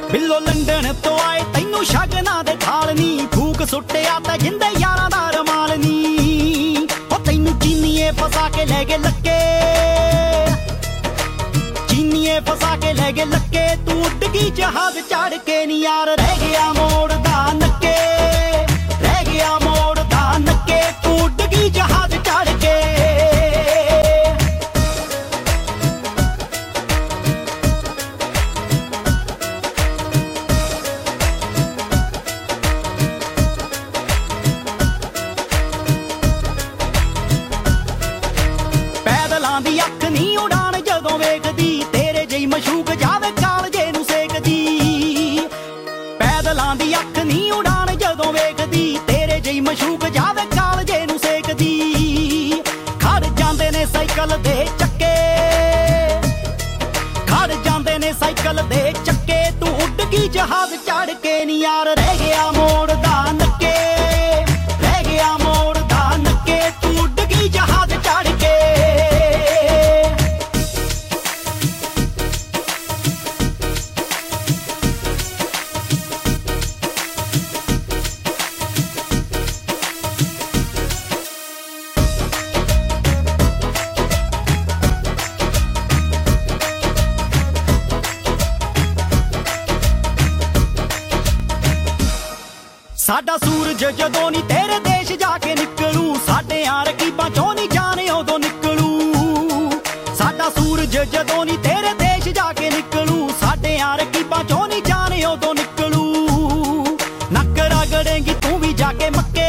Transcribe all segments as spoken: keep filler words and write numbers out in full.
ਬਿੱਲੋ London ਤੋਂ ਆਏ ਤੈਨੂੰ ਸ਼ਗਨਾਂ ਦੇ ਥਾਲ ਨੀ, ਫੂਕ ਸੁੱਟਿਆ ਤਾਂ ਜਿੰਦੇ ਯਾਰਾਂ ਦਾ ਰਮਾਲ ਨੀ। ਉਹ ਤੈਨੂੰ ਚੀਨੀਏ ਫਸਾ ਕੇ ਲੈ ਗਏ ਲੱਕੇ, ਚੀਨੀਏ ਫਸਾ ਕੇ ਲੈ ਗਏ ਲੱਕੇ, ਤੂੰ ਉੱਡ ਗਈ ਜਹਾਜ਼ ਚੜ ਕੇ ਨੀ ਯਾਰ। ਰਹਿ ਗਿਆ ਮੋੜ ਦਾ ਨੱਕੇ, ਰਹਿ ਗਿਆ ਮੋੜ ਦਾ ਨੱਕੇ, ਤੂੰ ਉੱਡ ਗਈ ਜਹਾਜ਼ ਚੜ ਕੇ। ਪੈਦਲਾਂ ਦੀ ਅੱਖ ਨੀ ਉਡਾਣ ਜਦੋਂ ਵੇਖਦੀ, ਤੇਰੇ ਜਿਹੀ ਮਸ਼ੂਕ ਜਾਵੇ ਕਾਲਜੇ ਨੂੰ ਸੇਕਦੀ। ਪੈਦਲਾਂ ਦੀ ਅੱਖ ਨੀ ਉਡਾਣ ਜਦੋਂ ਵੇਖਦੀ, ਤੇਰੇ ਜਿਹੀ ਮਸ਼ੂਕ ਜਾਵੇ ਕਾਲਜੇ ਨੂੰ ਸੇਕਦੀ। ਖੜ ਜਾਂਦੇ ਨੇ ਸਾਈਕਲ ਦੇ ਚੱਕੇ, ਖੜ ਜਾਂਦੇ ਨੇ ਸਾਈਕਲ ਦੇ ਚੱਕੇ, ਤੂੰ ਉੱਡ ਗਈ ਜਹਾਜ਼ ਚੜ ਕੇ ਨੀ ਯਾਰ। ਰਹਿ ਗਿਆ ਮੋੜ ਦਾ ਨੱਕੇ, ਰਹਿ ਗਿਆ ਮੋੜ ਦਾ ਨੱਕੇ, ਤੂੰ ਉੱਡ ਗਈ ਜਹਾਜ਼ ਚੜ ਕੇ। ਸਾਡਾ ਸੂਰਜ ਜਦੋਂ ਨੀ ਤੇਰੇ ਦੇਸ਼ ਜਾ ਕੇ ਨਿਕਲੂ, ਸਾਡੇ ਆ ਰਕੀਬਾਂ ਚੋਂ ਨੀ ਜਾਣੇ ਉਦੋਂ ਨਿਕਲੂ। ਸਾਡਾ ਸੂਰਜ ਜਦੋਂ ਨੀ ਤੇਰੇ ਦੇਸ਼ ਜਾ ਕੇ ਨਿਕਲੂ, ਸਾਡੇ ਆ ਰਕੀਬਾਂ ਚੋਂ ਨੀ ਜਾਣੇ ਉਦੋਂ ਨਿਕਲੂ। ਨੱਕ ਰਗੜੇਂਗੀ ਤੂੰ ਵੀ ਜਾ ਕੇ ਮੱਕੇ,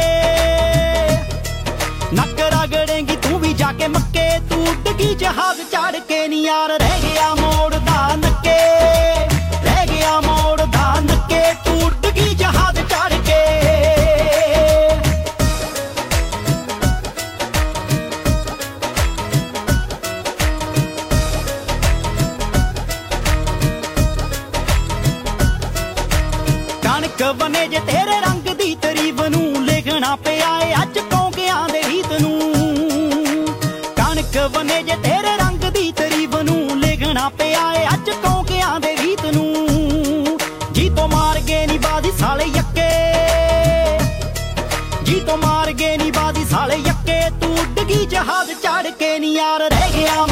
ਨੱਕ ਰਗੜੇਂਗੀ ਤੂੰ ਵੀ ਜਾ ਕੇ ਮੱਕੇ, ਤੂੰ ਉੱਡ ਗਈ ਜਹਾਜ਼ ਚੜ ਕੇ ਨੀ ਯਾਰ। ਰਹਿ ਗਿਆ ਮੋੜ ਦਾ ਨੱਕੇ, ਰਹਿ ਗਿਆ ਮੋੜ ਦਾ ਨੱਕੇ, ਤੂੰ ਉੱਡ ਗਈ ਜਹਾਜ਼ ਚੜ ਕੇ। ਕਣਕ ਬਨੇ ਜੇ ਤੇਰੇ ਰੰਗ ਦੀ ਤਾਰੀਫ ਨੂੰ, ਲਿਖਣਾ ਪਿਆ ਏ ਅੱਜ ਕੌਂਕਿਆਂ ਦੇ ਰੀਤ ਨੂੰ। ਕਣਕ ਬਨੇ ਜੇ ਤੇਰੇ ਰੰਗ ਦੀ ਤਾਰੀਫ ਨੂੰ, ਲਿਖਣਾ ਪਿਆ ਏ ਅੱਜ ਕੌਂਕਿਆਂ ਦੇ ਰੀਤ ਨੂੰ। ਜੀ ਤੋਂ ਮਾਰ ਗਏ ਨੀ ਬਾਜ਼ੀ ਸਾਲੇ ਯੱਕੇ, ਜੀ ਤੋਂ ਮਾਰ ਗਏ ਨੀ ਬਾਜ਼ੀ ਸਾਲੇ ਯੱਕੇ, ਤੂੰ ਉੱਡ ਗਈ ਜਹਾਜ਼ ਚੜ ਕੇ ਨੀ ਯਾਰ। ਰਹਿ ਗਿਆ